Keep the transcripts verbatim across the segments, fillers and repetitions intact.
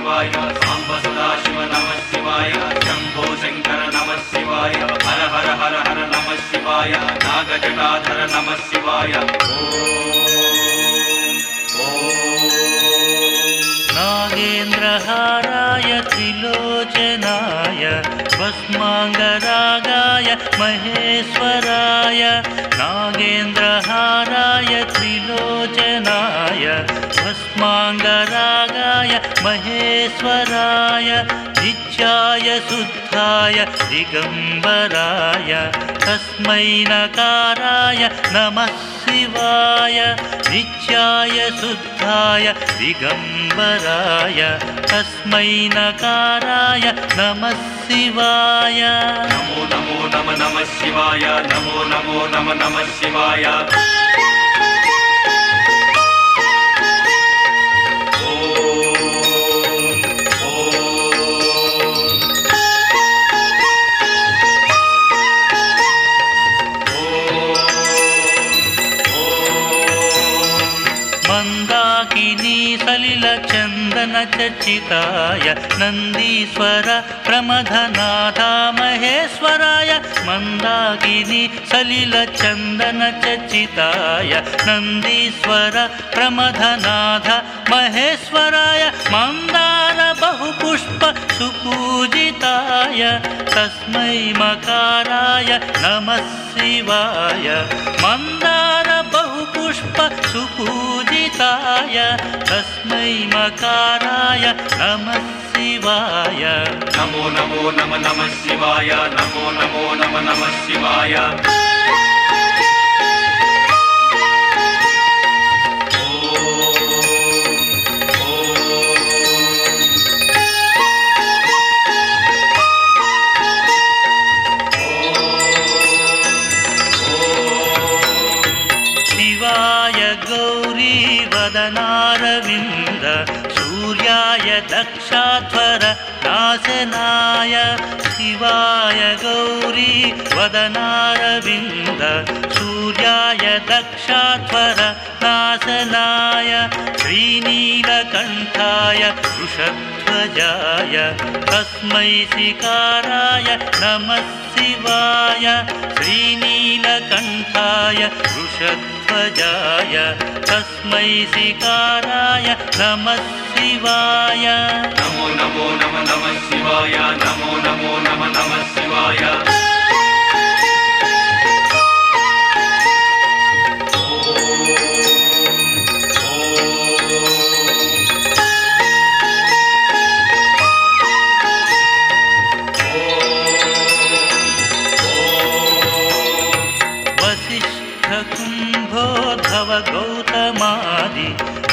शिवाय सांब सदाशिव नमः शिवाय शंभो शंकर नमः शिवाय हर हर हर हर नमः शिवाय नागजटाधर नमः शिवाय नागेन्द्रहाराय त्रिलोचनाय भस्मांगरागाय महेश्वराय नागेन्द्रहाराय त्रिलोचनाय भस्मांगरागाय महेश्वराय नित्याय शुद्धाय दिगंबराय तस्मै नकाराय नमः शिवाय नित्याय शुद्धाय दिगंबराय तस्मै नकाराय नमः शिवाय नमो नमो नमः नमः शिवाय नमो नमो नमः नमः शिवाय सलिल चंदन चर्चिताय नंदीश्वर प्रमथनाथ महेश्वराय मंदाकिनी सलिल चंदन चर्चिताय नंदीश्वर प्रमथनाथ महेश्वराय मंदार बहुपुष्प सुपूजिताय तस्मै मकाराय नमः शिवाय मंदार बहुपुष्प सुपूजिताय तस्मै मकाराय नमः शिवाय नमो नमो नमः नमः शिवाय नमो नमो नमः नमः शिवाय वदनारविन्द सूर्याय दक्षाध्वर नाशनाय शिवाय गौरी वदनारविन्द सूर्याय दक्षाध्वर नाशनाय श्रीनीलकण्ठाय वृषध्वजाय तस्मै शिकाराय नमः शिवाय श्रीनीलकण्ठाय वृषध्वजाय तस्मै शिकाराय नमः शिवाय नमो नमो नमः नमः शिवाय नमो नमो नमः नमः शिवाय कुंभोद्धव गौतमादि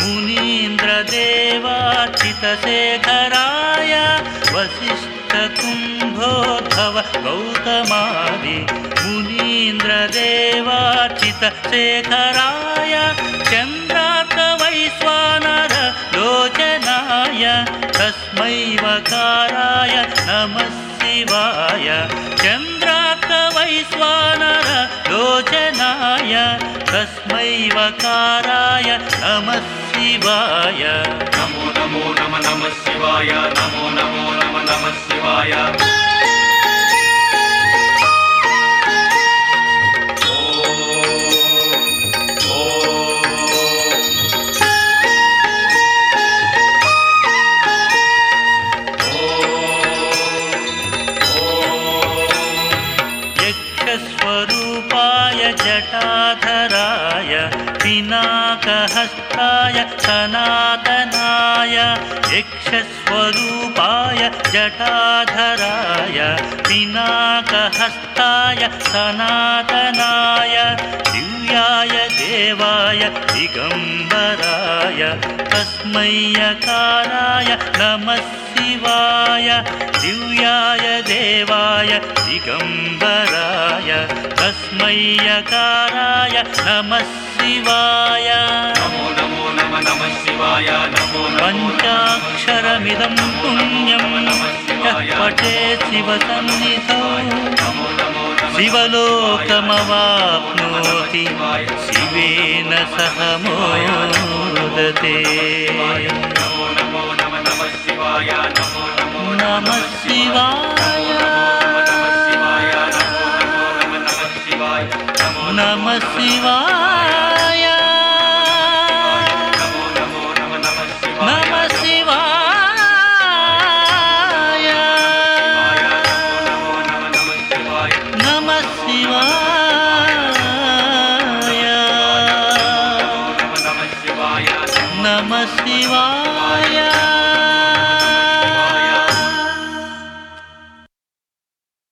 मुनीन्द्रदेवार्चितशेखराय वसिष्ठ कुंभोद्धव गौतमादि मुनीन्द्रदेवार्चितशेखराय चन्द्रार्कवैश्वानर लोचनाय तस्मै वकाराय नमः शिवाय चन्द्रार्कवैश्वानर लोचनाय तस्मै वकाराय नमः शिवाय नमो नमो नमः नमः शिवाय नमो नमो नमः नमः शिवाय स्वरूपाय जटाधराय पिनाकहस्ताय सनातनाय यक्षस्वरूपाय जटाधराय पिनाकहस्ताय सनातनाय दिव्याय देवाय दिगंबराय तस्मै यकाराय नमः शिवाय दिव्याय देवाय दिगंबराय तस्मै यकाराय नमः शिवाय नमो नमो नमः नमः शिवाय नमो पञ्चाक्षरमिदं पुण्यं यः पठेत् शिवसन्निधौ शिवलोकमवाप्नोति शिवेन सह मोदते नमो नमो नमः नमः शिवाय శివాయ నమో నమో నమః శివాయ నమః శివాయ నమో నమో నమః శివాయ నమో నమః శివాయ